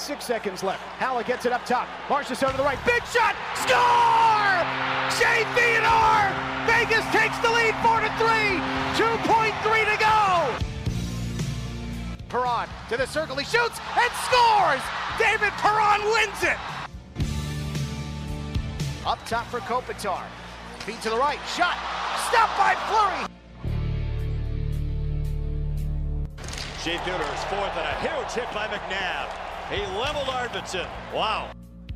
6 seconds left. Haller gets it up top. Marchessault to the right. Big shot. Score! Shea Theodore! Vegas takes the lead 4-3. 2.3 to go. Perron to the circle. He shoots and scores! David Perron wins it! Up top for Kopitar. Feed to the right. Shot. Stopped by Fleury. Shea Theodore is fourth and a huge hit by McNabb. He leveled Arvidsson. Wow.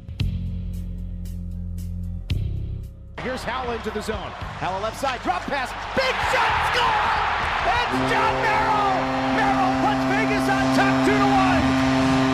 Here's Howell into the zone. Howell left side. Drop pass. Big shot. Score! It's John Merrill. Merrill puts Vegas on top 2-1.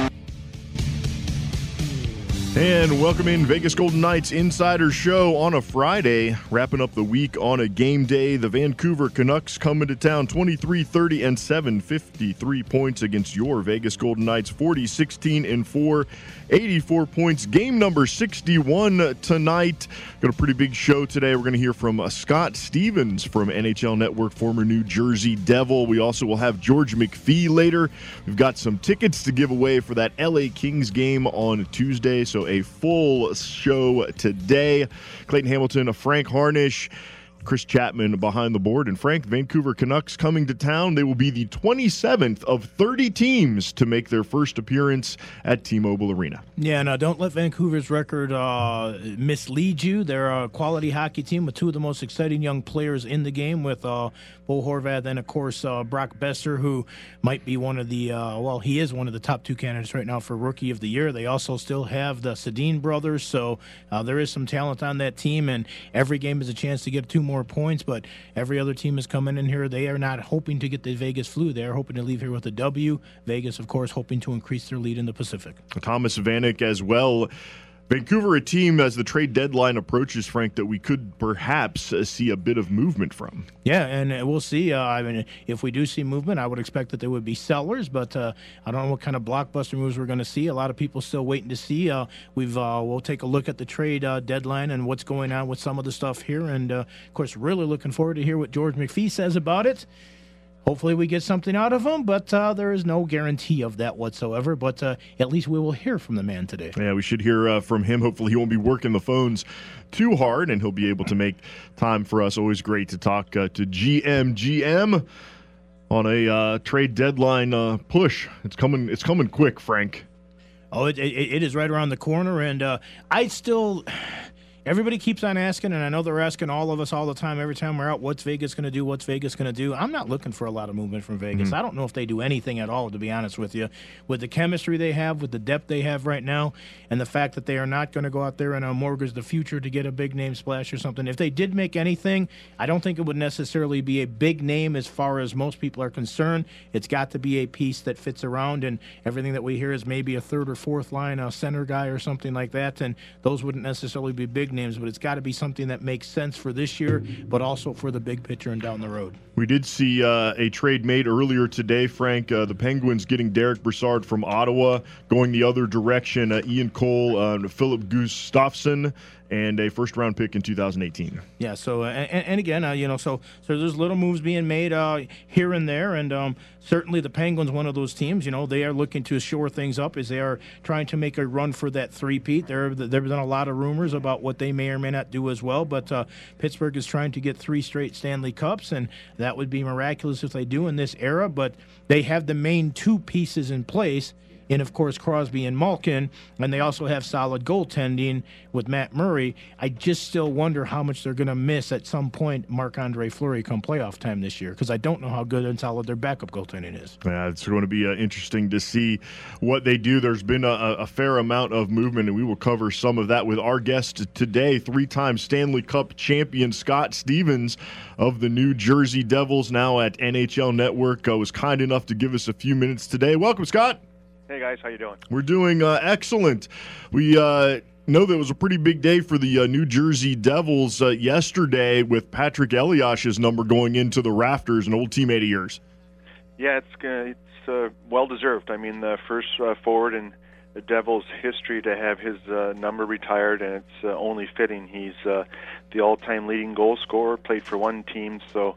And welcome in Vegas Golden Knights Insider Show on a Friday, wrapping up the week on a game day. The Vancouver Canucks coming to town 23-30-7, 53 points against your Vegas Golden Knights, 40-16-4, 84 points. Game number 61 tonight. Got a pretty big show today. We're going to hear from Scott Stevens from NHL Network, former New Jersey Devil. We also will have George McPhee later. We've got some tickets to give away for that LA Kings game on Tuesday, so a full show today. Clayton Hamilton, Frank Harnish, Chris Chapman behind the board. And Frank, Vancouver Canucks coming to town. They will be the 27th of 30 teams to make their first appearance at T-Mobile Arena. Yeah, no, don't let Vancouver's record mislead you. They're a quality hockey team with two of the most exciting young players in the game with Bo Horvat and, of course, Brock Besser, who might be one of the, he is one of the top two candidates right now for Rookie of the Year. They also still have the Sedin brothers, so there is some talent on that team, and every game is a chance to get two more points, but every other team is coming in here. They are not hoping to get the Vegas flu. They are hoping to leave here with a W. Vegas, of course, hoping to increase their lead in the Pacific. Thomas Vanek as well. Vancouver, a team as the trade deadline approaches, Frank, that we could perhaps see a bit of movement from. Yeah, and we'll see. I mean, if we do see movement, I would expect that there would be sellers, but I don't know what kind of blockbuster moves we're going to see. A lot of people still waiting to see. We'll take a look at the trade deadline and what's going on with some of the stuff here, and of course, really looking forward to hear what George McPhee says about it. Hopefully we get something out of him, but there is no guarantee of that whatsoever. But at least we will hear from the man today. Yeah, we should hear from him. Hopefully he won't be working the phones too hard, and he'll be able to make time for us. Always great to talk to GM on a trade deadline push. It's coming quick, Frank. Oh, it is right around the corner, and everybody keeps on asking, and I know they're asking all of us all the time, every time we're out, what's Vegas going to do, what's Vegas going to do? I'm not looking for a lot of movement from Vegas. I don't know if they do anything at all, to be honest with you. With the chemistry they have, with the depth they have right now, and the fact that they are not going to go out there and mortgage the future to get a big name splash or something. If they did make anything, I don't think it would necessarily be a big name as far as most people are concerned. It's got to be a piece that fits around, and everything that we hear is maybe a third or fourth line, a center guy or something like that, and those wouldn't necessarily be big names, but it's got to be something that makes sense for this year, but also for the big picture and down the road. We did see a trade made earlier today, Frank. The Penguins getting Derek Brassard from Ottawa, going the other direction. Ian Cole, Philip Gustafsson, and a first-round pick in 2018. Yeah, so, and again, so there's little moves being made here and there, and certainly the Penguins, one of those teams, they are looking to shore things up as they are trying to make a run for that three-peat. There have been a lot of rumors about what they may or may not do as well, but Pittsburgh is trying to get 3 straight Stanley Cups, and that would be miraculous if they do in this era, but they have the main 2 pieces in place, and, of course, Crosby and Malkin, and they also have solid goaltending with Matt Murray. I just still wonder how much they're going to miss at some point Marc-Andre Fleury come playoff time this year, because I don't know how good and solid their backup goaltending is. Yeah, it's going to be interesting to see what they do. There's been a fair amount of movement, and we will cover some of that with our guest today, 3-time Stanley Cup champion Scott Stevens of the New Jersey Devils, now at NHL Network, was kind enough to give us a few minutes today. Welcome, Scott. Hey, guys. How you doing? We're doing excellent. We know that it was a pretty big day for the New Jersey Devils yesterday with Patrick Eliash's number going into the rafters, an old teammate of yours. Yeah, it's well-deserved. I mean, the first forward in the Devils' history to have his number retired, and it's only fitting. He's the all-time leading goal scorer, played for one team, so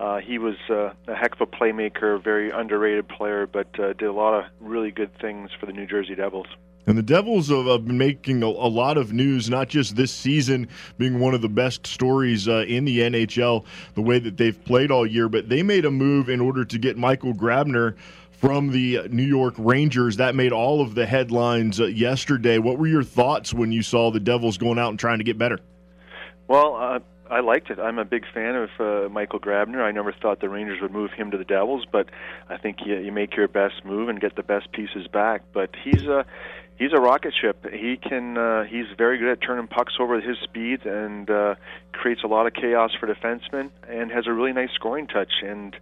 He was a heck of a playmaker, a very underrated player, but did a lot of really good things for the New Jersey Devils. And the Devils have been making a lot of news, not just this season being one of the best stories in the NHL, the way that they've played all year, but they made a move in order to get Michael Grabner from the New York Rangers. That made all of the headlines yesterday. What were your thoughts when you saw the Devils going out and trying to get better? Well, I liked it. I'm a big fan of Michael Grabner. I never thought the Rangers would move him to the Devils, but I think you make your best move and get the best pieces back. But he's a rocket ship. He's very good at turning pucks over with his speed and creates a lot of chaos for defensemen and has a really nice scoring touch. And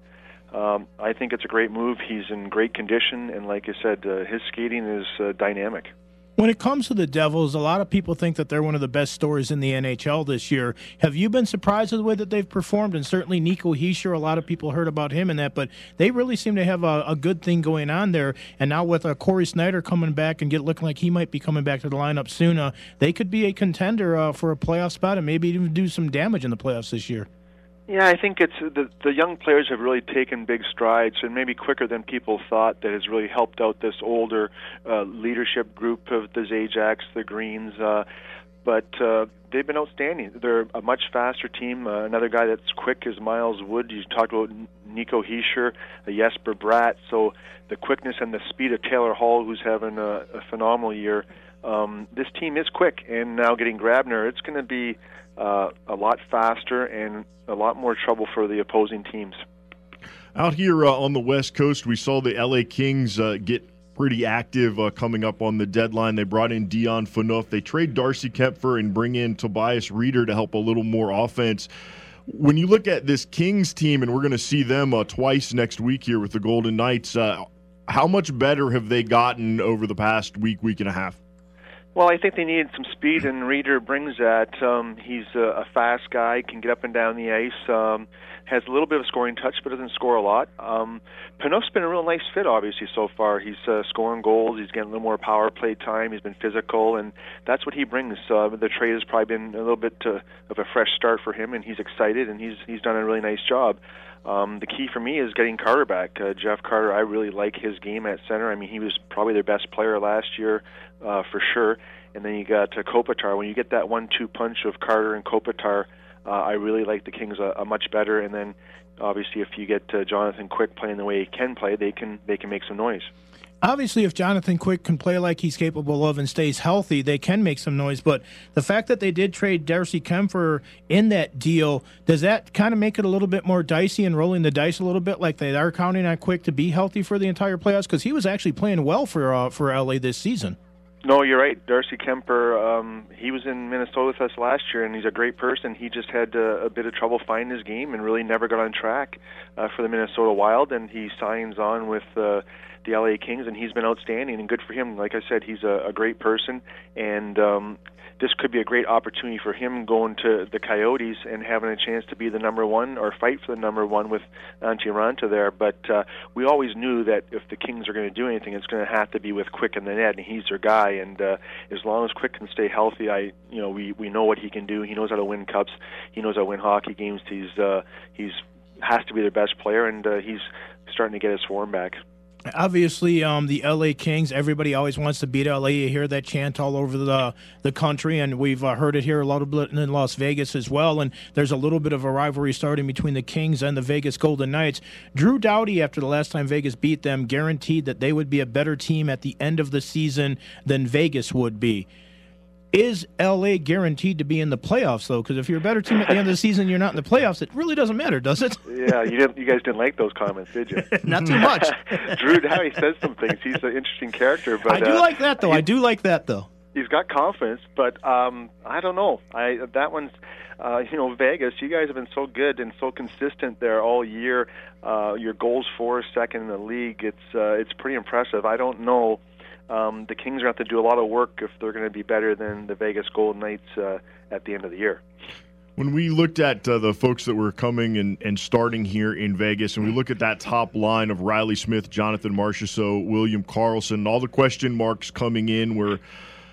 I think it's a great move. He's in great condition, and like I said, his skating is dynamic. When it comes to the Devils, a lot of people think that they're one of the best stories in the NHL this year. Have you been surprised with the way that they've performed? And certainly Nico Hischier, a lot of people heard about him and that, but they really seem to have a good thing going on there. And now with Corey Snyder coming back and looking like he might be coming back to the lineup soon, they could be a contender for a playoff spot and maybe even do some damage in the playoffs this year. Yeah, I think it's the young players have really taken big strides, and maybe quicker than people thought. That has really helped out this older leadership group of the Zajaks, the Greens. But they've been outstanding. They're a much faster team. Another guy that's quick is Miles Wood. You talked about Nico Hischier, Jesper Bratt. So the quickness and the speed of Taylor Hall, who's having a phenomenal year. This team is quick, and now getting Grabner, it's going to be a lot faster and a lot more trouble for the opposing teams. Out here on the West Coast, we saw the LA Kings get pretty active coming up on the deadline. They brought in Dion Phaneuf. They trade Darcy Kempfer and bring in Tobias Rieder to help a little more offense. When you look at this Kings team, and we're going to see them twice next week here with the Golden Knights, how much better have they gotten over the past week and a half? Well, I think they needed some speed, and Rieder brings that. He's a fast guy, can get up and down the ice, has a little bit of scoring touch, but doesn't score a lot. Phaneuf's been a real nice fit, obviously, so far. He's scoring goals. He's getting a little more power play time. He's been physical, and that's what he brings. The trade has probably been a little bit of a fresh start for him, and he's excited, and he's done a really nice job. The key for me is getting Carter back. Jeff Carter, I really like his game at center. I mean, he was probably their best player last year, for sure. And then you got Kopitar. When you get that 1-2 punch of Carter and Kopitar, I really like the Kings a much better. And then, obviously, if you get Jonathan Quick playing the way he can play, they can make some noise. Obviously, if Jonathan Quick can play like he's capable of and stays healthy, they can make some noise. But the fact that they did trade Darcy Kempfer in that deal, does that kind of make it a little bit more dicey and rolling the dice a little bit, like they are counting on Quick to be healthy for the entire playoffs? Because he was actually playing well for LA this season. No, you're right. Darcy Kempfer, he was in Minnesota with us last year, and he's a great person. He just had a bit of trouble finding his game and really never got on track for the Minnesota Wild, and he signs on with the LA Kings, and he's been outstanding, and good for him. Like I said, he's a great person, and this could be a great opportunity for him going to the Coyotes and having a chance to be the number one or fight for the number one with Antti Raanta there. But we always knew that if the Kings are going to do anything, it's going to have to be with Quick in the net, and he's their guy. And as long as Quick can stay healthy, we know what he can do. He knows how to win cups. He knows how to win hockey games. He's has to be their best player, and he's starting to get his form back. Obviously, the LA Kings, everybody always wants to beat LA. You hear that chant all over the country, and we've heard it here a lot in Las Vegas as well. And there's a little bit of a rivalry starting between the Kings and the Vegas Golden Knights. Drew Doughty, after the last time Vegas beat them, guaranteed that they would be a better team at the end of the season than Vegas would be. Is LA guaranteed to be in the playoffs, though? Because if you're a better team at the end of the season and you're not in the playoffs, it really doesn't matter, does it? Yeah, you guys didn't like those comments, did you? Not too much. Drew Doughty says some things. He's an interesting character. But I do like that, though. He's got confidence, but I don't know. That one's, Vegas, you guys have been so good and so consistent there all year. Your goals for, second in the league. It's pretty impressive. I don't know. The Kings are going to have to do a lot of work if they're going to be better than the Vegas Golden Knights at the end of the year. When we looked at the folks that were coming and starting here in Vegas, and we look at that top line of Riley Smith, Jonathan Marchessault, William Karlsson, all the question marks coming in were,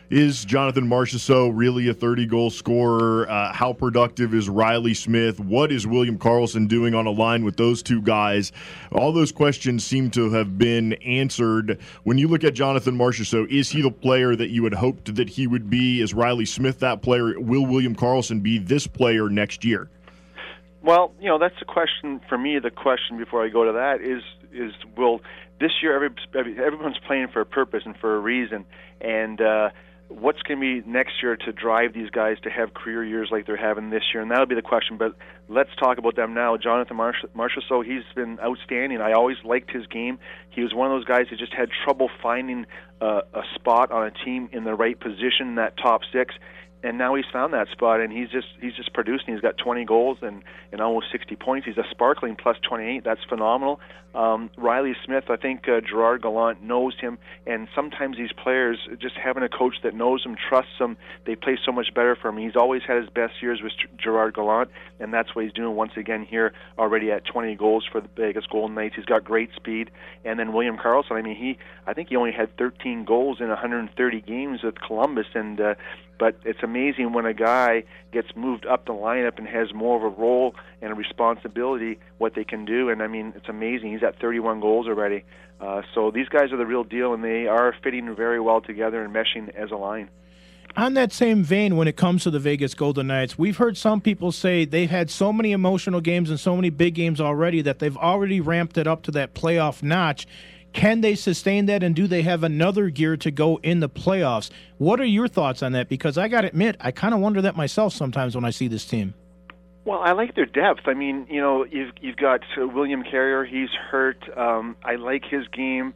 Is Jonathan Marchessault really a 30-goal scorer? How productive is Riley Smith? What is William Karlsson doing on a line with those two guys? All those questions seem to have been answered. When you look at Jonathan Marchessault, is he the player that you had hoped that he would be? Is Riley Smith that player? Will William Karlsson be this player next year? Well, that's the question for me. The question before I go to that is will this year everyone's playing for a purpose and for a reason, and what's going to be next year to drive these guys to have career years like they're having this year? And that'll be the question. But let's talk about them now. Jonathan Marchessault, he's been outstanding. I always liked his game. He was one of those guys who just had trouble finding a spot on a team in the right position in that top six. And now he's found that spot, and he's just producing. He's got 20 goals and almost 60 points. He's a sparkling plus 28. That's phenomenal. Riley Smith, I think Gerard Gallant knows him, and sometimes these players, just having a coach that knows him, trusts him, they play so much better for him. He's always had his best years with Gerard Gallant, and that's what he's doing once again here already at 20 goals for the Vegas Golden Knights. He's got great speed. And then William Karlsson, I think he only had 13 goals in 130 games with Columbus, and but it's amazing when a guy gets moved up the lineup and has more of a role and a responsibility, what they can do. And, it's amazing. He's at 31 goals already. So these guys are the real deal, and they are fitting very well together and meshing as a line. On that same vein, when it comes to the Vegas Golden Knights, we've heard some people say they've had so many emotional games and so many big games already that they've already ramped it up to that playoff notch. Can they sustain that, and do they have another gear to go in the playoffs? What are your thoughts on that? Because I got to admit, I kind of wonder that myself sometimes when I see this team. Well, I like their depth. You've got William Carrier. He's hurt. I like his game.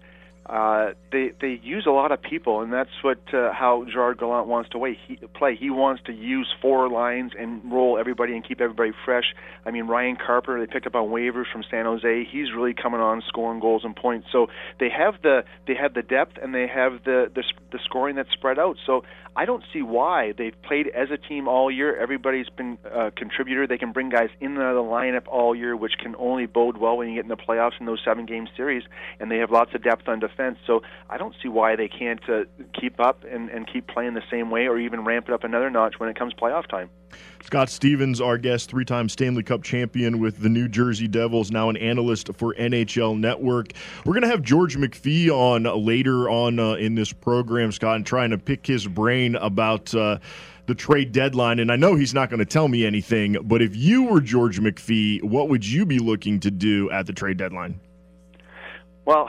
They use a lot of people, and that's what how Gerard Gallant wants to play. He wants to use four lines and roll everybody and keep everybody fresh. Ryan Carper, they picked up on waivers from San Jose. He's really coming on, scoring goals and points. So they have the depth, and they have the scoring that's spread out. So I don't see why. They've played as a team all year. Everybody's been a contributor. They can bring guys in the lineup all year, which can only bode well when you get in the playoffs in those 7-game series. And they have lots of depth on defense. So I don't see why they can't keep up and keep playing the same way, or even ramp it up another notch when it comes playoff time. Scott Stevens, our guest, 3-time Stanley Cup champion with the New Jersey Devils, now an analyst for NHL Network. We're going to have George McPhee on later on in this program, Scott, and trying to pick his brain about the trade deadline. And I know he's not going to tell me anything, but if you were George McPhee, what would you be looking to do at the trade deadline? Well,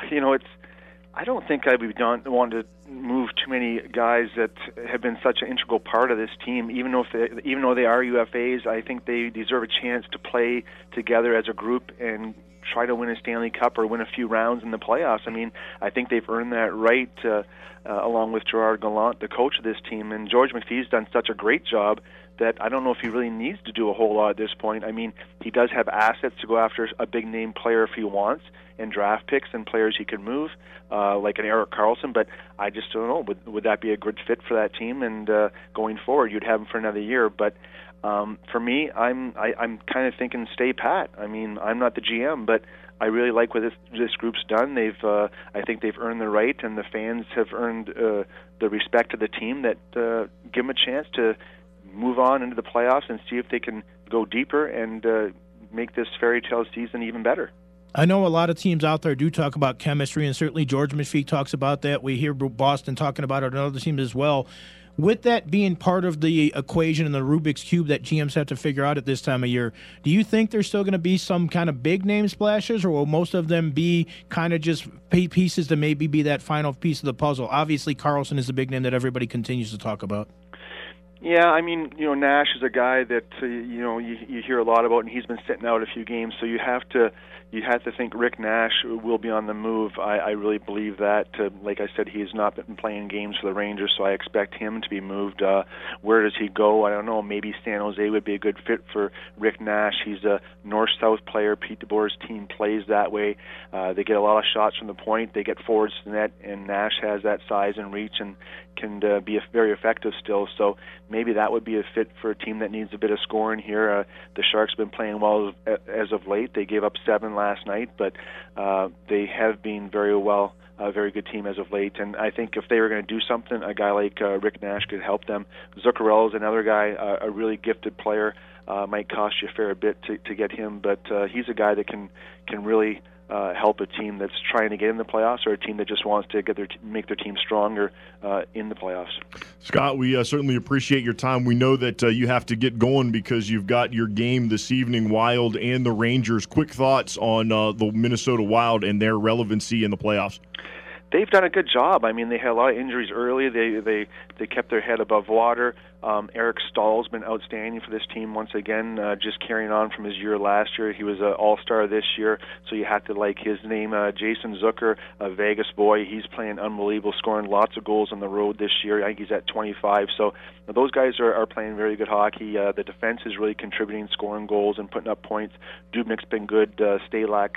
I don't think I would want to move too many guys that have been such an integral part of this team. Even though they are UFAs, I think they deserve a chance to play together as a group and try to win a Stanley Cup or win a few rounds in the playoffs. I think they've earned that right, along with Gerard Gallant, the coach of this team. And George McPhee's done such a great job that I don't know if he really needs to do a whole lot at this point. He does have assets to go after a big-name player if he wants, and draft picks and players he could move, like an Erik Karlsson, but I just don't know. Would that be a good fit for that team? And going forward, you'd have him for another year. But for me, I'm kind of thinking stay pat. I'm not the GM, but I really like what this group's done. I think they've earned the right, and the fans have earned the respect of the team that give them a chance to move on into the playoffs and see if they can go deeper and make this fairy tale season even better. I know a lot of teams out there do talk about chemistry, and certainly George McPhee talks about that. We hear Boston talking about it, and other teams as well. With that being part of the equation and the Rubik's Cube that GMs have to figure out at this time of year, do you think there's still going to be some kind of big name splashes, or will most of them be kind of just pieces to maybe be that final piece of the puzzle? Obviously, Karlsson is the big name that everybody continues to talk about. Yeah, Nash is a guy that you hear a lot about, and he's been sitting out a few games. So you have to think Rick Nash will be on the move. I really believe that. Like I said, he has not been playing games for the Rangers, so I expect him to be moved. Where does he go? I don't know. Maybe San Jose would be a good fit for Rick Nash. He's a north-south player. Pete DeBoer's team plays that way. They get a lot of shots from the point. They get forwards to the net, and Nash has that size and reach, and be very effective still. So maybe that would be a fit for a team that needs a bit of scoring here. The Sharks have been playing well as of late. They gave up 7 last night, but they have been very well. A very good team as of late, and I think if they were going to do something, a guy like Rick Nash could help them. Zuccarello is another guy, a really gifted player. Might cost you a fair bit to get him, but he's a guy that can really help a team that's trying to get in the playoffs, or a team that just wants to make their team stronger in the playoffs. Scott, we certainly appreciate your time. We know that you have to get going because you've got your game this evening, Wild and the Rangers. Quick thoughts on the Minnesota Wild and their relevancy in the playoffs. They've done a good job. I mean, they had a lot of injuries early. They kept their head above water. Eric Stahl's been outstanding for this team once again, just carrying on from his year last year. He was an all-star this year, so you have to like his name. Jason Zucker, a Vegas boy, he's playing unbelievable, scoring lots of goals on the road this year. I think he's at 25. So those guys are playing very good hockey. The defense is really contributing, scoring goals and putting up points. Dubnik's been good. Stalock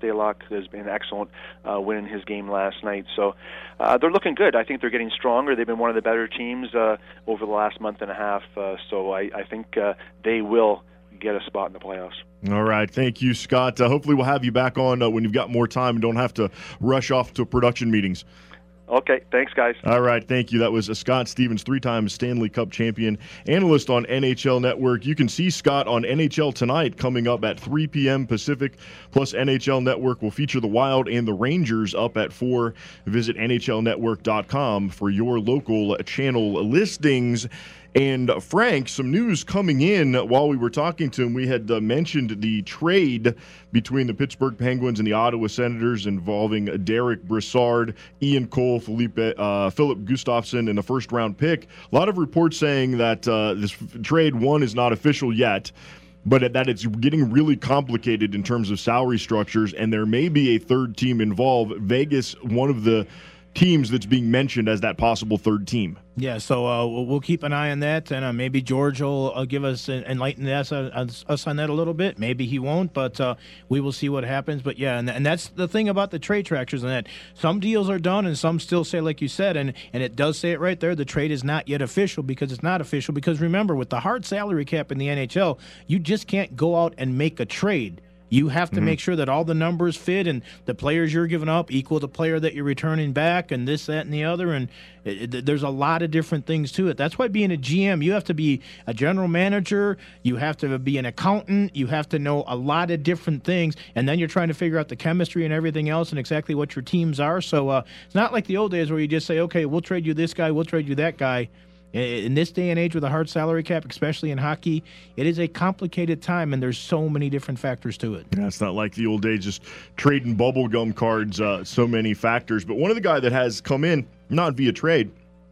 has been excellent, winning his game last night. So they're looking good. I think they're getting stronger. They've been one of the better teams over the last month and a half. So I think they will get a spot in the playoffs. All right. Thank you, Scott. Hopefully we'll have you back on when you've got more time and don't have to rush off to production meetings. Okay, thanks, guys. All right, thank you. That was Scott Stevens, 3-time Stanley Cup champion, analyst on NHL Network. You can see Scott on NHL Tonight coming up at 3 p.m. Pacific, plus NHL Network will feature the Wild and the Rangers up at 4. Visit NHLnetwork.com for your local channel listings. And Frank, some news coming in while we were talking to him. We had mentioned the trade between the Pittsburgh Penguins and the Ottawa Senators involving Derek Brassard, Ian Cole, Philip Gustafsson, and a first-round pick. A lot of reports saying that this trade, one, is not official yet, but that it's getting really complicated in terms of salary structures, and there may be a third team involved. Vegas, one of the teams that's being mentioned as that possible third team. Yeah, so we'll keep an eye on that, and maybe George will give us enlighten us on that a little bit. Maybe he won't, but we will see what happens. But yeah, and that's the thing about the trade trackers, and that some deals are done, and some still say, like you said, and it does say it right there, the trade is not yet official because it's not official. Because remember, with the hard salary cap in the NHL, you just can't go out and make a trade. You have to make sure that all the numbers fit and the players you're giving up equal the player that you're returning back and this, that, and the other. And there's a lot of different things to it. That's why being a GM, you have to be a general manager. You have to be an accountant. You have to know a lot of different things. And then you're trying to figure out the chemistry and everything else and exactly what your teams are. So it's not like the old days where you just say, okay, we'll trade you this guy, we'll trade you that guy. In this day and age with a hard salary cap, especially in hockey, it is a complicated time, and there's so many different factors to it. Yeah, it's not like the old days, just trading bubblegum cards, so many factors. But one of the guys that has come in, not via trade,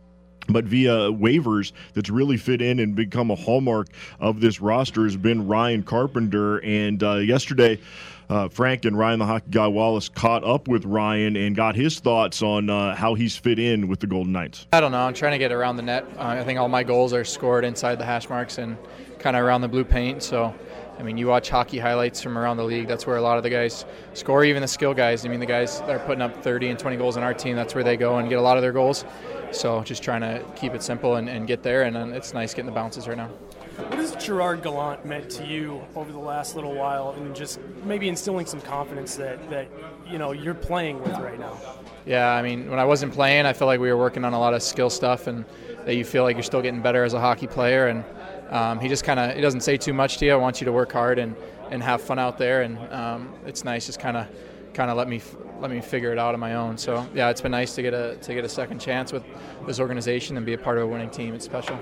but via waivers that's really fit in and become a hallmark of this roster has been Ryan Carpenter. And yesterday, Frank and Ryan the Hockey Guy Wallace caught up with Ryan and got his thoughts on how he's fit in with the Golden Knights. I don't know. I'm trying to get around the net. I think all my goals are scored inside the hash marks and kind of around the blue paint. So, I mean, you watch hockey highlights from around the league. That's where a lot of the guys score, even the skill guys. I mean, the guys that are putting up 30 and 20 goals on our team, that's where they go and get a lot of their goals. So just trying to keep it simple and get there, and it's nice getting the bounces right now. What has Gerard Gallant meant to you over the last little while, and just maybe instilling some confidence that you know you're playing with right now? Yeah, I mean, when I wasn't playing, I felt like we were working on a lot of skill stuff, and that you feel like you're still getting better as a hockey player. And he just he doesn't say too much to you. I want you to work hard and have fun out there, and it's nice just kind of let me figure it out on my own. So yeah, it's been nice to get a second chance with this organization and be a part of a winning team. It's special.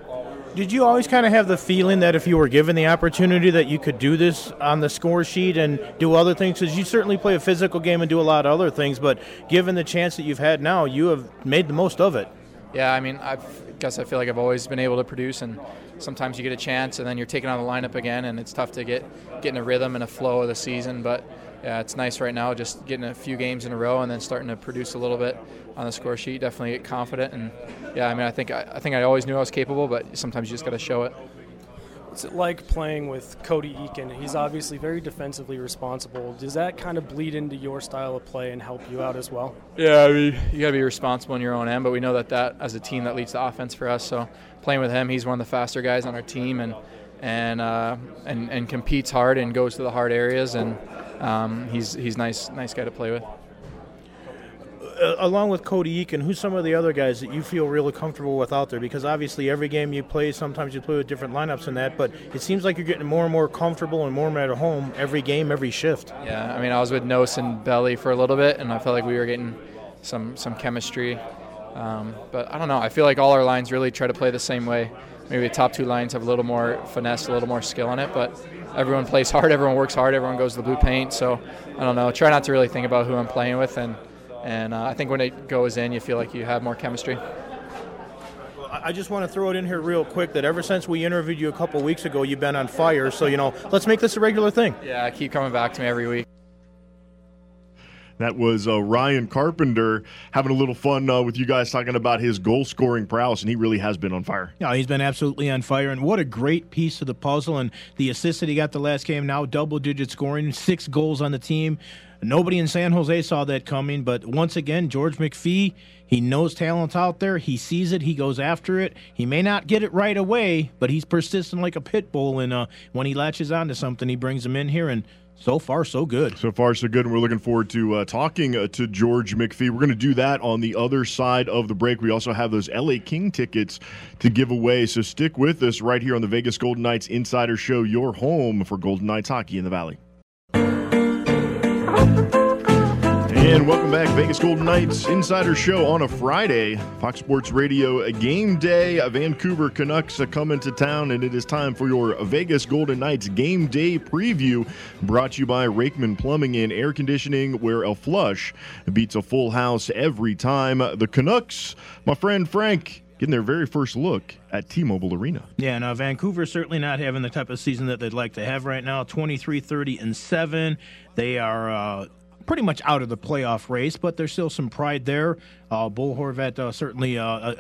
Did you always kind of have the feeling that if you were given the opportunity that you could do this on the score sheet and do other things? Because you certainly play a physical game and do a lot of other things, but given the chance that you've had now, you have made the most of it. Yeah, I mean, I guess I feel like I've always been able to produce, and sometimes you get a chance and then you're taken out of the lineup again, and it's tough to get in a rhythm and a flow of the season. But yeah, it's nice right now just getting a few games in a row and then starting to produce a little bit on the score sheet. Definitely get confident, and yeah, I mean, I think I always knew I was capable, but sometimes you just got to show it. What's it like playing with Cody Eakin? He's obviously very defensively responsible. Does that kind of bleed into your style of play and help you out as well? Yeah, I mean, you got to be responsible in your own end, but we know that as a team that leads the offense for us. So playing with him, he's one of the faster guys on our team and competes hard and goes to the hard areas, and he's nice guy to play with. Along with Cody Eakin, who's some of the other guys that you feel really comfortable with out there? Because obviously every game you play, sometimes you play with different lineups and that, but it seems like you're getting more and more comfortable and more at home every game, every shift. Yeah, I mean, I was with Nose and Belly for a little bit, and I felt like we were getting some chemistry. But I don't know. I feel like all our lines really try to play the same way. Maybe the top two lines have a little more finesse, a little more skill in it, but everyone plays hard, everyone works hard, everyone goes to the blue paint. So I don't know. Try not to really think about who I'm playing with, and I think when it goes in, you feel like you have more chemistry. I just want to throw it in here real quick that ever since we interviewed you a couple weeks ago, you've been on fire. So, let's make this a regular thing. Yeah, keep coming back to me every week. That was Ryan Carpenter having a little fun with you guys talking about his goal-scoring prowess, and he really has been on fire. Yeah, he's been absolutely on fire, and what a great piece of the puzzle. And the assist that he got the last game, now double-digit scoring, 6 goals on the team. Nobody in San Jose saw that coming, but once again, George McPhee, he knows talent out there. He sees it. He goes after it. He may not get it right away, but he's persistent like a pit bull, and when he latches onto something, he brings them in here, and so far, so good. So far, so good, and we're looking forward to talking to George McPhee. We're going to do that on the other side of the break. We also have those LA King tickets to give away, so stick with us right here on the Vegas Golden Knights Insider Show, your home for Golden Knights hockey in the Valley. And welcome back, Vegas Golden Knights Insider Show on a Friday. Fox Sports Radio game day. Vancouver Canucks are coming to town, and it is time for your Vegas Golden Knights game day preview, brought to you by Rakeman Plumbing and Air Conditioning, where a flush beats a full house every time. The Canucks, my friend Frank, getting their very first look at T-Mobile Arena. Yeah, now Vancouver's certainly not having the type of season that they'd like to have right now. 23-30-7. They are pretty much out of the playoff race, but there's still some pride there. Bo Horvat, certainly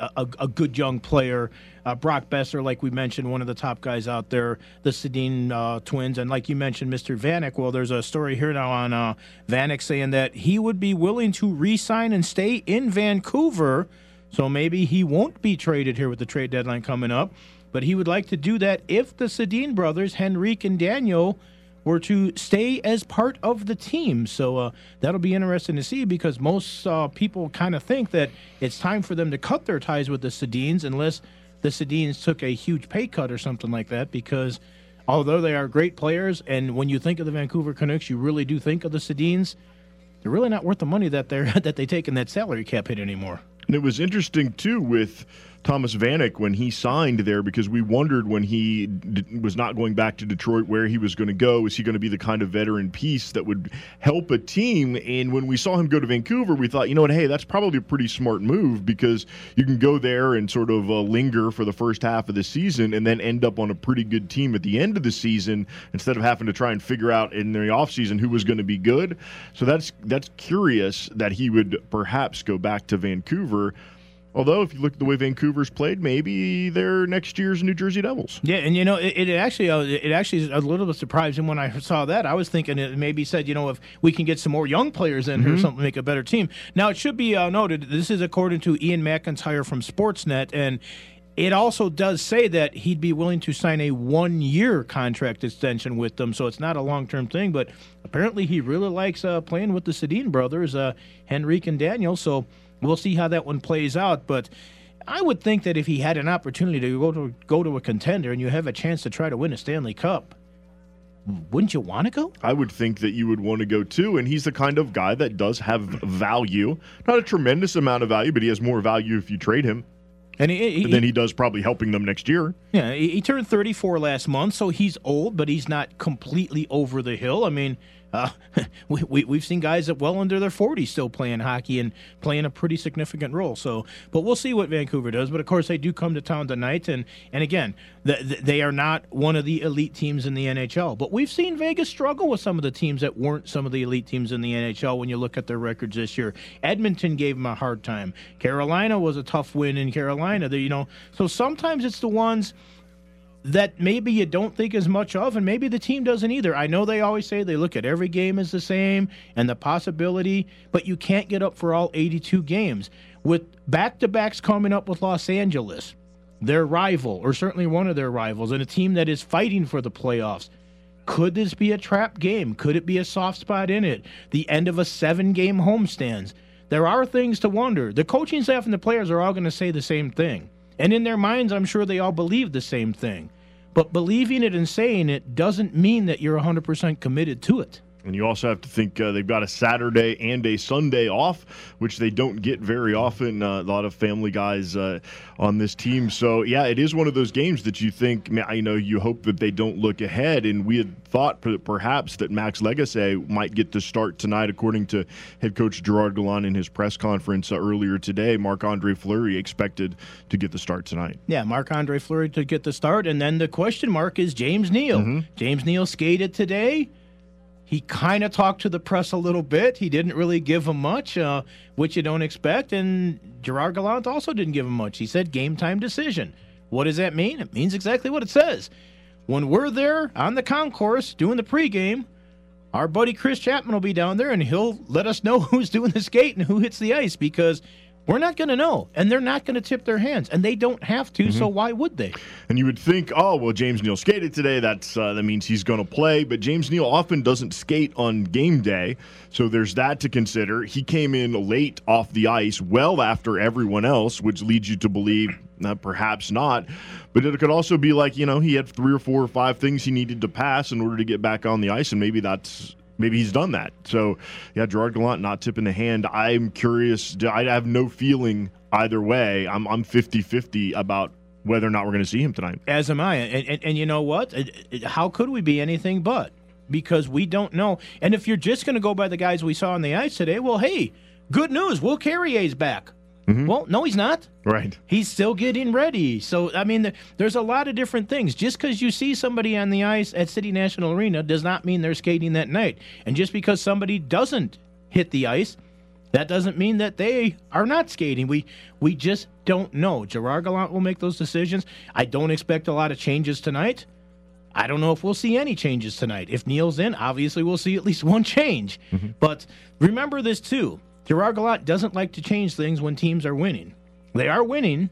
a good young player. Brock Besser, like we mentioned, one of the top guys out there. The Sedin twins, and like you mentioned, Mr. Vanek. Well, there's a story here now on Vanek saying that he would be willing to re-sign and stay in Vancouver, so maybe he won't be traded here with the trade deadline coming up, but he would like to do that if the Sedin brothers, Henrique and Daniel, were to stay as part of the team. So that'll be interesting to see, because most people kind of think that it's time for them to cut their ties with the Sedins unless the Sedins took a huge pay cut or something like that, because although they are great players, and when you think of the Vancouver Canucks, you really do think of the Sedins, they're really not worth the money that they take in that salary cap hit anymore. And it was interesting, too, with Thomas Vanek when he signed there, because we wondered when he was not going back to Detroit where he was going to go. Is he going to be the kind of veteran piece that would help a team? And when we saw him go to Vancouver, we thought, hey, that's probably a pretty smart move, because you can go there and sort of linger for the first half of the season and then end up on a pretty good team at the end of the season instead of having to try and figure out in the offseason who was going to be good. So that's curious that he would perhaps go back to Vancouver. Although, if you look at the way Vancouver's played, maybe they're next year's New Jersey Devils. Yeah, and it actually is a little bit surprising when I saw that. I was thinking it maybe said, if we can get some more young players in here or something to make a better team. Now, it should be noted, this is according to Ian McIntyre from Sportsnet, and it also does say that he'd be willing to sign a 1-year contract extension with them, so it's not a long-term thing, but apparently he really likes playing with the Sedin brothers, Henrique and Daniel, so we'll see how that one plays out. But I would think that if he had an opportunity to go to a contender and you have a chance to try to win a Stanley Cup, wouldn't you want to go? I would think that you would want to go too, and he's the kind of guy that does have value. Not a tremendous amount of value, but he has more value if you trade him. And then he does probably helping them next year. Yeah, he turned 34 last month, so he's old, but he's not completely over the hill. I mean, we've seen guys that well under their 40s still playing hockey and playing a pretty significant role. So, but we'll see what Vancouver does. But of course, they do come to town tonight, and again, they are not one of the elite teams in the NHL. But we've seen Vegas struggle with some of the teams that weren't some of the elite teams in the NHL. When you look at their records this year, Edmonton gave them a hard time. Carolina was a tough win in Carolina. So sometimes it's the ones that maybe you don't think as much of, and maybe the team doesn't either. I know they always say they look at every game as the same and the possibility, but you can't get up for all 82 games. With back-to-backs coming up with Los Angeles, their rival, or certainly one of their rivals, and a team that is fighting for the playoffs, could this be a trap game? Could it be a soft spot in it? The end of a 7-game homestand? There are things to wonder. The coaching staff and the players are all going to say the same thing. And in their minds, I'm sure they all believe the same thing. But believing it and saying it doesn't mean that you're 100% committed to it. And you also have to think they've got a Saturday and a Sunday off, which they don't get very often. A lot of family guys on this team. So, yeah, it is one of those games that you think, you hope that they don't look ahead. And we had thought perhaps that Max Lagacé might get to start tonight, according to head coach Gerard Gallant in his press conference earlier today. Marc-Andre Fleury expected to get the start tonight. Yeah, Marc-Andre Fleury to get the start. And then the question mark is James Neal. Mm-hmm. James Neal skated today. He kind of talked to the press a little bit. He didn't really give him much, which you don't expect. And Gerard Gallant also didn't give him much. He said game time decision. What does that mean? It means exactly what it says. When we're there on the concourse doing the pregame, our buddy Chris Chapman will be down there, and he'll let us know who's doing the skate and who hits the ice, because we're not going to know, and they're not going to tip their hands, and they don't have to, so why would they? And you would think, oh, well, James Neal skated today. That means he's going to play. But James Neal often doesn't skate on game day, so there's that to consider. He came in late off the ice, well after everyone else, which leads you to believe perhaps not. But it could also be like, he had 3 or 4 or 5 things he needed to pass in order to get back on the ice, and maybe he's done that. So, yeah, Gerard Gallant not tipping the hand. I'm curious. I have no feeling either way. I'm 50-50 about whether or not we're going to see him tonight. As am I. And you know what? How could we be anything but? Because we don't know. And if you're just going to go by the guys we saw on the ice today, well, hey, good news. Will Carrier's back. Mm-hmm. Well, no, he's not. Right. He's still getting ready. So, I mean, there's a lot of different things. Just because you see somebody on the ice at City National Arena does not mean they're skating that night. And just because somebody doesn't hit the ice, that doesn't mean that they are not skating. We just don't know. Gerard Gallant will make those decisions. I don't expect a lot of changes tonight. I don't know if we'll see any changes tonight. If Neal's in, obviously we'll see at least one change. Mm-hmm. But remember this, too. Gerard Gallant doesn't like to change things when teams are winning. They are winning.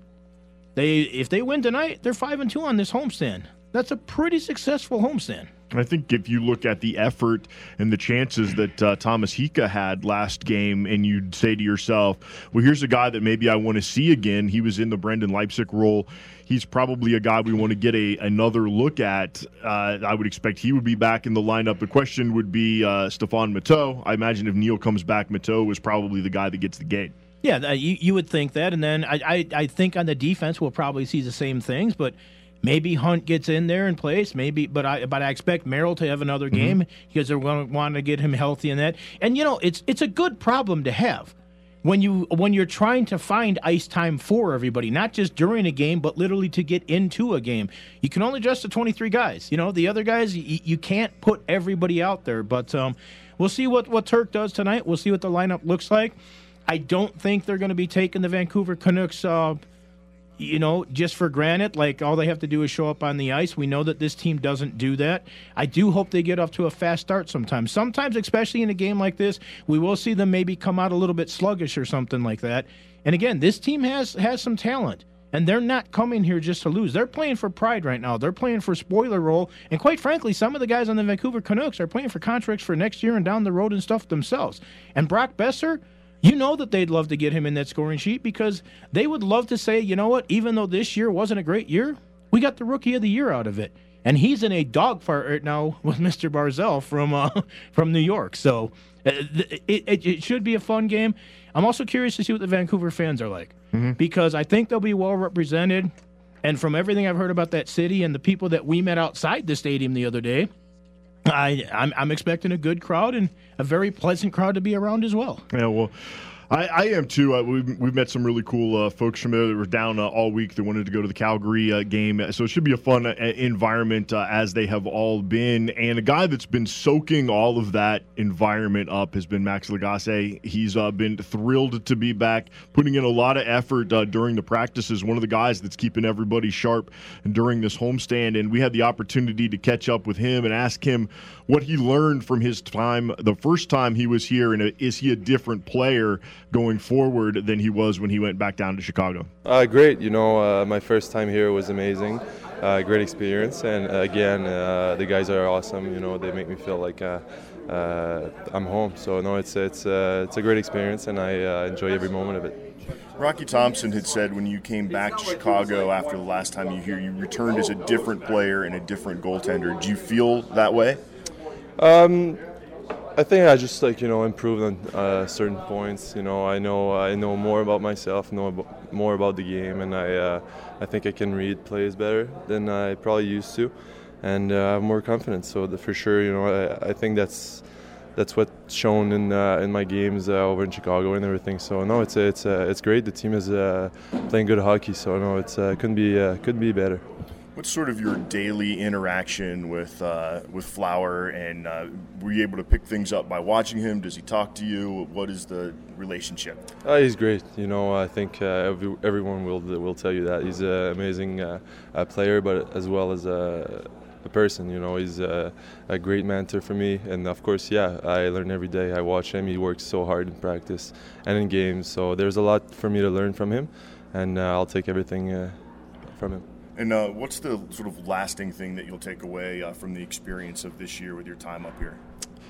If they win tonight, they're 5-2 on this homestand. That's a pretty successful homestand. I think if you look at the effort and the chances that Thomas Hika had last game, and you'd say to yourself, well, here's a guy that maybe I want to see again. He was in the Brendan Leipzig role. He's probably a guy we want to get another look at. I would expect he would be back in the lineup. The question would be Stéphane Matteau. I imagine if Neal comes back, Matteau is probably the guy that gets the gate. Yeah, you would think that. And then I think on the defense we'll probably see the same things, but maybe Hunt gets in there and plays. Maybe, but I expect Merrill to have another game because they're going to want to get him healthy in that. And it's a good problem to have when you're trying to find ice time for everybody, not just during a game, but literally to get into a game. You can only adjust to 23 guys. The other guys you can't put everybody out there. But we'll see what Turk does tonight. We'll see what the lineup looks like. I don't think they're going to be taking the Vancouver Canucks just for granted, like all they have to do is show up on the ice. We know that this team doesn't do that. I do hope they get off to a fast start sometimes. Sometimes, especially in a game like this, we will see them maybe come out a little bit sluggish or something like that. And again, this team has some talent, and they're not coming here just to lose. They're playing for pride right now. They're playing for spoiler role. And quite frankly, some of the guys on the Vancouver Canucks are playing for contracts for next year and down the road and stuff themselves. And Brock Besser, you know that they'd love to get him in that scoring sheet because they would love to say, you know what, even though this year wasn't a great year, we got the Rookie of the Year out of it. And he's in a dogfight right now with Mr. Barzal from New York. So it should be a fun game. I'm also curious to see what the Vancouver fans are like because I think they'll be well represented. And from everything I've heard about that city and the people that we met outside the stadium the other day, I'm expecting a good crowd and a very pleasant crowd to be around as well. Yeah, well, I am too. We've met some really cool folks from there that were down all week that wanted to go to the Calgary game. So it should be a fun environment as they have all been. And a guy that's been soaking all of that environment up has been Max Lagacé. He's been thrilled to be back, putting in a lot of effort during the practices. One of the guys that's keeping everybody sharp during this homestand. And we had the opportunity to catch up with him and ask him what he learned from his time the first time he was here, and is he a different player going forward than he was when he went back down to Chicago? Great. My first time here was amazing. Great experience. And again, the guys are awesome. They make me feel like I'm home. So, no, it's a great experience, and I enjoy every moment of it. Rocky Thompson had said when you came back to Chicago after the last time you were here, you returned as a different player and a different goaltender. Do you feel that way? I think I just improved on certain points. I know more about myself, know more about the game, and I think I can read plays better than I probably used to, and I have more confidence. So for sure, I think that's what's shown in my games over in Chicago and everything. So no, it's great. The team is playing good hockey. So no, it's couldn't be better. What's sort of your daily interaction with Flower, and were you able to pick things up by watching him? Does he talk to you? What is the relationship? He's great. I think everyone will tell you that he's an amazing player, but as well as a person. He's a great mentor for me, and of course, I learn every day. I watch him. He works so hard in practice and in games, so there's a lot for me to learn from him, and I'll take everything from him. And what's the sort of lasting thing that you'll take away from the experience of this year with your time up here?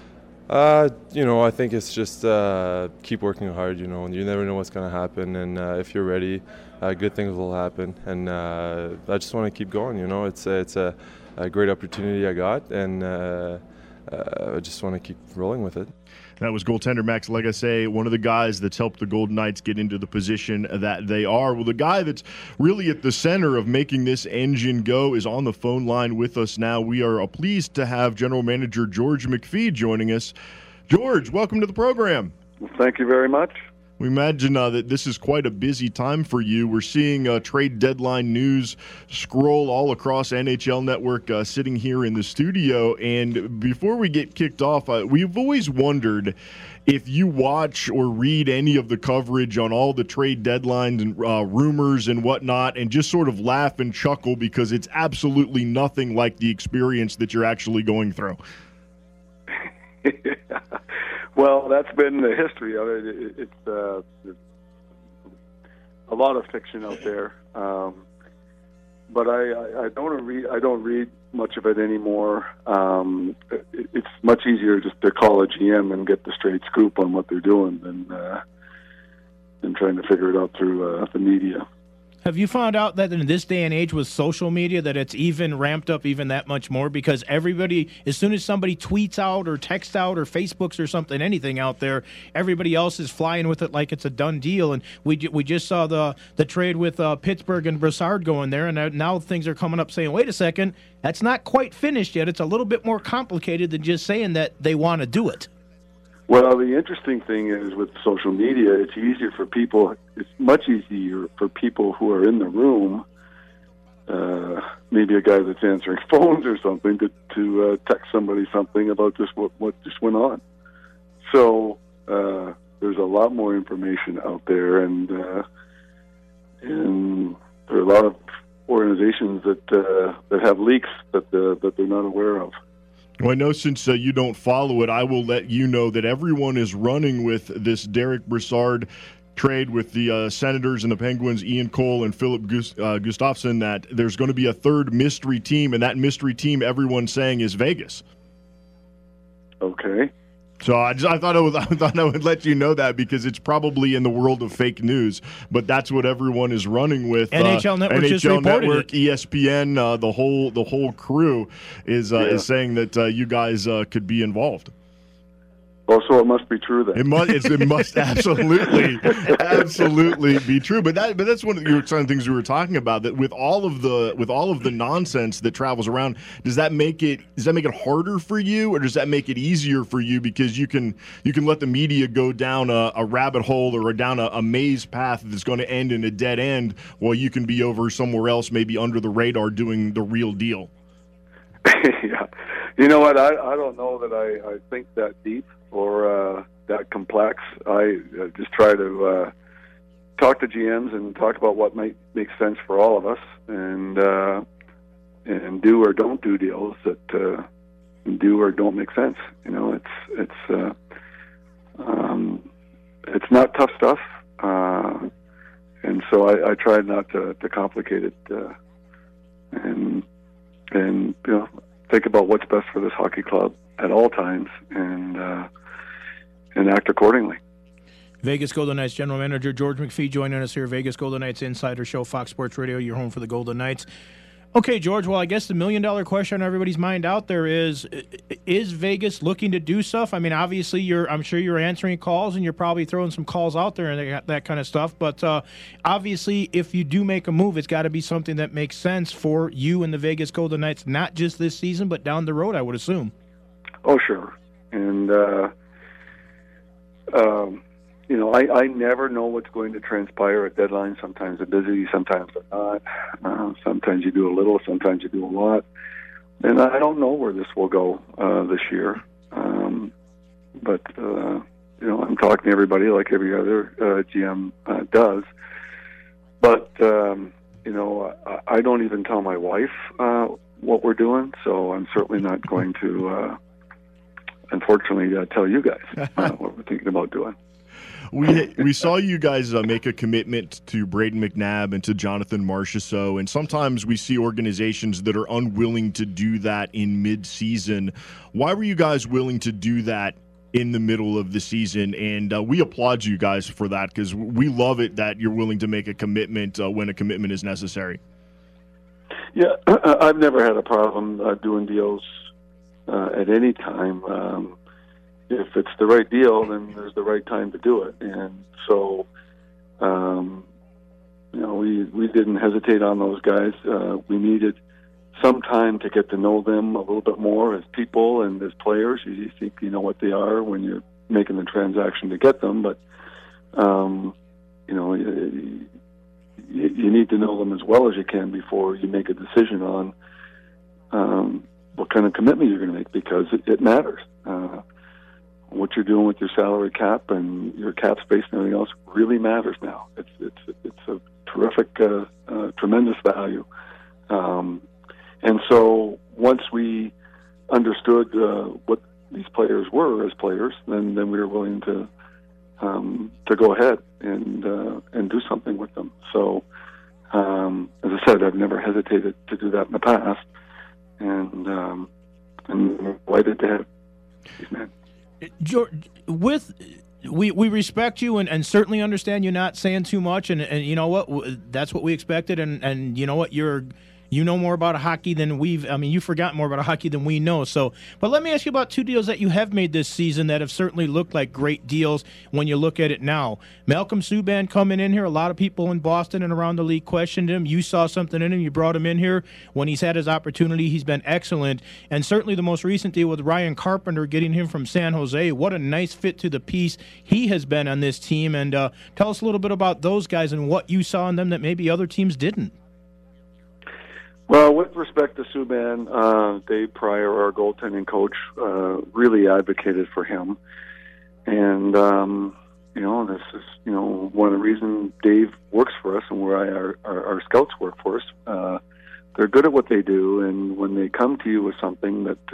I think it's just keep working hard, you never know what's going to happen, and if you're ready, good things will happen, and I just want to keep going, it's a great opportunity I got, and I just want to keep rolling with it. That was goaltender Max Lagacé, one of the guys that's helped the Golden Knights get into the position that they are. Well, the guy that's really at the center of making this engine go is on the phone line with us now. We are pleased to have General Manager George McPhee joining us. George, welcome to the program. Well, thank you very much. We imagine that this is quite a busy time for you. We're seeing trade deadline news scroll all across NHL Network sitting here in the studio. And before we get kicked off, we've always wondered if you watch or read any of the coverage on all the trade deadlines and rumors and whatnot, and just sort of laugh and chuckle because it's absolutely nothing like the experience that you're actually going through. Well, that's been the history of it. It's a lot of fiction out there, but I don't read much of it anymore. It's much easier just to call a GM and get the straight scoop on what they're doing than trying to figure it out through the media. Have you found out that in this day and age with social media that it's even ramped up even that much more? Because everybody, as soon as somebody tweets out or texts out or Facebooks or something, anything out there, everybody else is flying with it like it's a done deal. And we just saw the trade with Pittsburgh and Brassard going there, and now things are coming up saying, wait a second, that's not quite finished yet. It's a little bit more complicated than just saying that they want to do it. Well, the interesting thing is with social media, it's easier for people. It's much easier for people who are in the room, maybe a guy that's answering phones or something, to text somebody something about just what just went on. So there's a lot more information out there, and there are a lot of organizations that have leaks that they're not aware of. Well, I know since you don't follow it, I will let you know that everyone is running with this Derek Brassard trade with the Senators and the Penguins, Ian Cole and Philip Gustafsson, that there's going to be a third mystery team, and that mystery team everyone's saying is Vegas. Okay. So I thought I would let you know that because it's probably in the world of fake news, but that's what everyone is running with. NHL Network just reported it. ESPN, the whole crew is saying that you guys could be involved. Well, so it must be true then. It must absolutely be true. But that's one of the things we were talking about. That with all of the nonsense that travels around, does that make it harder for you, or does that make it easier for you because you can let the media go down a rabbit hole or down a maze path that's going to end in a dead end, while you can be over somewhere else, maybe under the radar, doing the real deal? Yeah. You know what? I don't know that I think that deep or that complex. I just try to talk to GMs and talk about what might make sense for all of us, and do or don't do deals that do or don't make sense. You know, it's not tough stuff, and so I try not to complicate it, and you know, think about what's best for this hockey club at all times, and act accordingly. Vegas Golden Knights General Manager George McPhee joining us here. Vegas Golden Knights Insider Show, Fox Sports Radio, your home for the Golden Knights. Okay, George, well, I guess the million-dollar question on everybody's mind out there is Vegas looking to do stuff? I mean, obviously, I'm sure you're answering calls, and you're probably throwing some calls out there and that kind of stuff. But obviously, if you do make a move, it's got to be something that makes sense for you and the Vegas Golden Knights, not just this season, but down the road, I would assume. Oh, sure. And, you know, I never know what's going to transpire at deadline. Sometimes they're busy, sometimes they're not. Sometimes you do a little, sometimes you do a lot. And I don't know where this will go this year. But you know, I'm talking to everybody like every other GM does. But, you know, I don't even tell my wife what we're doing, so I'm certainly not going to, unfortunately, tell you guys what we're thinking about doing. We saw you guys make a commitment to Brayden McNabb and to Jonathan Marchessault, and sometimes we see organizations that are unwilling to do that in mid-season. Why were you guys willing to do that in the middle of the season? And we applaud you guys for that, because we love it that you're willing to make a commitment when a commitment is necessary. Yeah, I've never had a problem doing deals at any time. If it's the right deal, then there's the right time to do it. And so, you know, we didn't hesitate on those guys. We needed some time to get to know them a little bit more as people and as players. You think you know what they are when you're making the transaction to get them, but, you know, you need to know them as well as you can before you make a decision on what kind of commitment you're going to make, because it matters. What you're doing with your salary cap and your cap space and everything else really matters now. It's a terrific, tremendous value. And so once we understood what these players were as players, then we were willing to go ahead and do something with them. So as I said, I've never hesitated to do that in the past, and I'm delighted to have these men. George, we respect you and certainly understand you not saying too much, and you know what, that's what we expected, and you know what, you know more about hockey than you've forgotten more about hockey than we know. So, but let me ask you about two deals that you have made this season that have certainly looked like great deals when you look at it now. Malcolm Subban coming in here, a lot of people in Boston and around the league questioned him. You saw something in him, you brought him in here. When he's had his opportunity, he's been excellent. And certainly the most recent deal with Ryan Carpenter, getting him from San Jose. What a nice fit to the piece he has been on this team. And tell us a little bit about those guys and what you saw in them that maybe other teams didn't. Well, with respect to Subban, Dave Pryor, our goaltending coach, really advocated for him. And, you know, this is, you know, one of the reasons Dave works for us and where our scouts work for us. They're good at what they do, and when they come to you with something that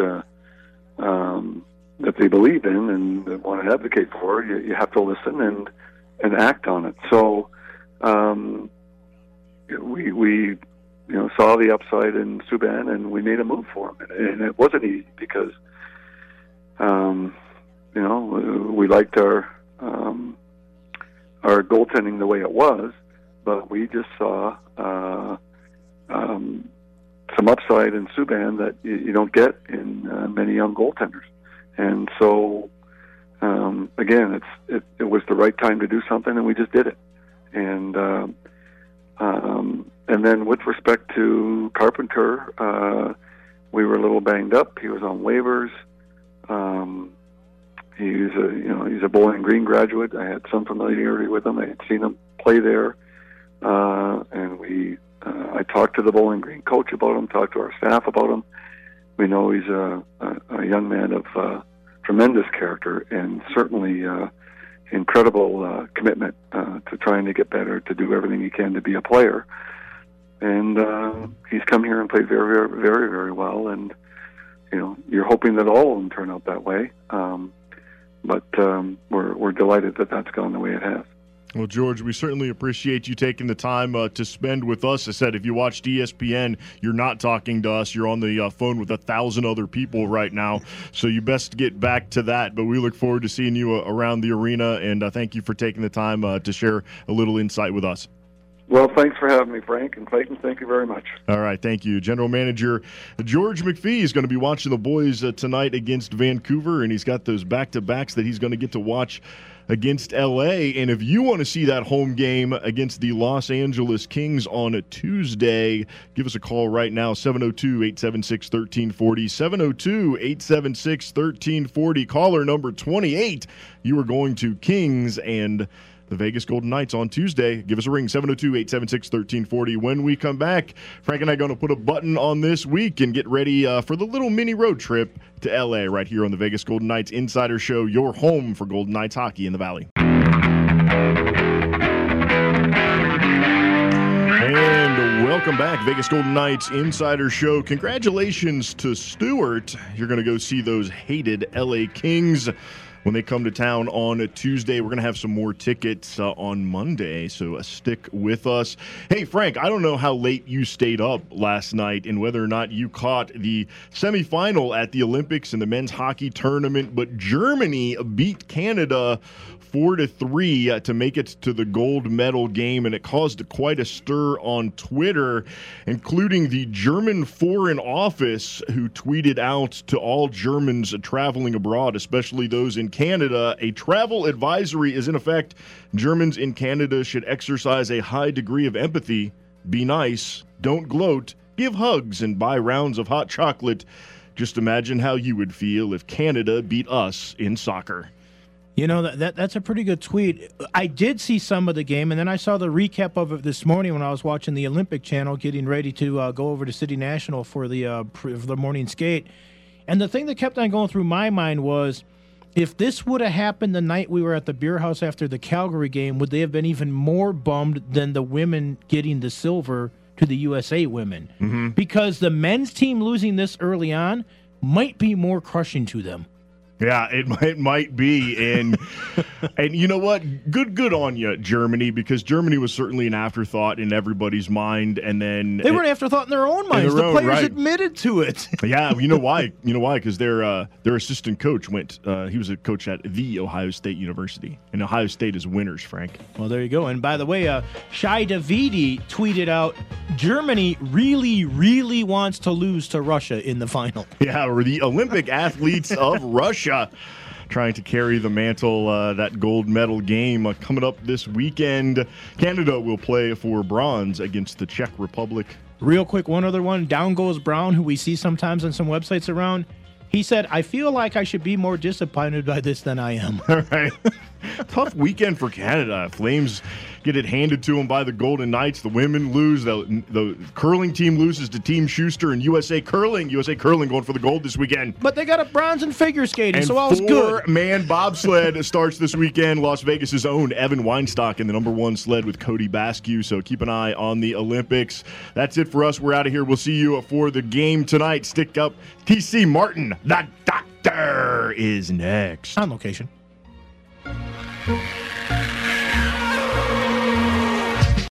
they believe in and want to advocate for, you have to listen and act on it. So we you know, saw the upside in Subban, and we made a move for him. And it wasn't easy because, you know, we liked our goaltending the way it was, but we just saw some upside in Subban that you don't get in many young goaltenders. And so again, it was the right time to do something, and we just did it. And then with respect to Carpenter, we were a little banged up. He was on waivers. He's a Bowling Green graduate. I had some familiarity with him. I had seen him play there, and I talked to the Bowling Green coach about him. Talked to our staff about him. We know he's a young man of tremendous character and certainly incredible commitment to trying to get better, to do everything he can to be a player. And he's come here and played very, very, very, very well. And you're hoping that all of them turn out that way. But we're delighted that that's gone the way it has. Well, George, we certainly appreciate you taking the time to spend with us. I said, if you watched ESPN, you're not talking to us. You're on the phone with 1,000 other people right now, so you best get back to that. But we look forward to seeing you around the arena, and thank you for taking the time to share a little insight with us. Well, thanks for having me, Frank. And Clayton, thank you very much. All right, thank you. General Manager George McPhee is going to be watching the boys tonight against Vancouver, and he's got those back-to-backs that he's going to get to watch against L.A. And if you want to see that home game against the Los Angeles Kings on a Tuesday, give us a call right now, 702-876-1340, 702-876-1340. Caller number 28, you are going to Kings and the Vegas Golden Knights on Tuesday. Give us a ring, 702-876-1340. When we come back, Frank and I are going to put a button on this week and get ready for the little mini road trip to L.A. right here on the Vegas Golden Knights Insider Show, your home for Golden Knights hockey in the Valley. And welcome back, Vegas Golden Knights Insider Show. Congratulations to Stuart. You're going to go see those hated L.A. Kings when they come to town on a Tuesday. We're going to have some more tickets on Monday, so stick with us. Hey, Frank, I don't know how late you stayed up last night and whether or not you caught the semifinal at the Olympics and the men's hockey tournament, but Germany beat Canada 4-3 to make it to the gold medal game, and it caused quite a stir on Twitter, including the German Foreign Office, who tweeted out to all Germans traveling abroad, especially those in Canada, a travel advisory is in effect. Germans in Canada should exercise a high degree of empathy, be nice, don't gloat, give hugs, and buy rounds of hot chocolate. Just imagine how you would feel if Canada beat us in soccer. You know, that's a pretty good tweet. I did see some of the game, and then I saw the recap of it this morning when I was watching the Olympic Channel, getting ready to go over to City National for the morning skate. And the thing that kept on going through my mind was, if this would have happened the night we were at the beer house after the Calgary game, would they have been even more bummed than the women getting the silver to the USA women? Mm-hmm. Because the men's team losing this early on might be more crushing to them. Yeah, it might be, and you know what? Good on you, Germany, because Germany was certainly an afterthought in everybody's mind, and then they were an afterthought in their own minds. The players admitted to it. Yeah, you know why? Because their assistant coach went. He was a coach at the Ohio State University, and Ohio State is winners, Frank. Well, there you go. And by the way, Shai Davidi tweeted out, Germany really, really wants to lose to Russia in the final. Yeah, or the Olympic athletes of Russia trying to carry the mantle, that gold medal game coming up this weekend. Canada will play for bronze against the Czech Republic. Real quick, one other one. Down Goes Brown, who we see sometimes on some websites around. He said, I feel like I should be more disappointed by this than I am. All right. Tough weekend for Canada. Flames get it handed to them by the Golden Knights. The women lose. The curling team loses to Team Schuster, and USA Curling going for the gold this weekend. But they got a bronze in figure skating, and so all's good. Four-man bobsled starts this weekend. Las Vegas' own Evan Weinstock in the number one sled with Cody Basque. So keep an eye on the Olympics. That's it for us. We're out of here. We'll see you for the game tonight. Stick up. TC Martin, the doctor, is next. On location.